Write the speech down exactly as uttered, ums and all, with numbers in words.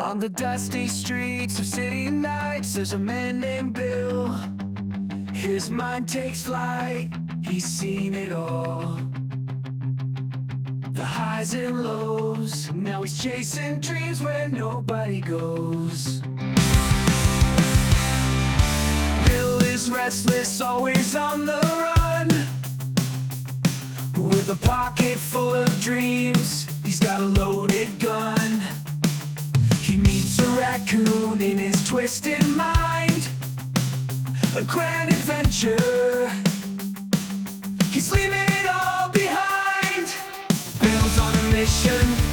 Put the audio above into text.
On the dusty streets of city nights, there's a man named Bill. His mind takes flight, he's seen it all. The highs and lows, now he's chasing dreams where nobody goes. Bill is restless, always on the run. With a pocket full of dreams, he's got a loaded gun. He meets a raccoon in his twisted mind, a grand adventure, he's leaving it all behind. Bill's on a mission,